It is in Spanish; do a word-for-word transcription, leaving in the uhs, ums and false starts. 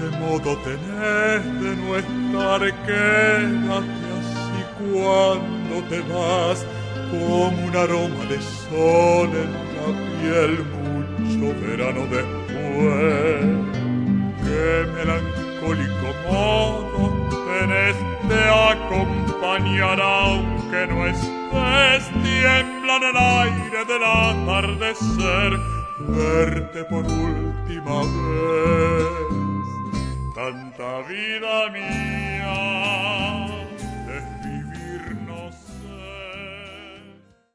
modo tenés de no estar, quédate así cuando te vas, como un aroma de sol en la piel mucho verano después. Qué melancólico modo tenés de acompañar, aunque no estés, tiembla en el aire del atardecer verte por última vez. Tanta vida mía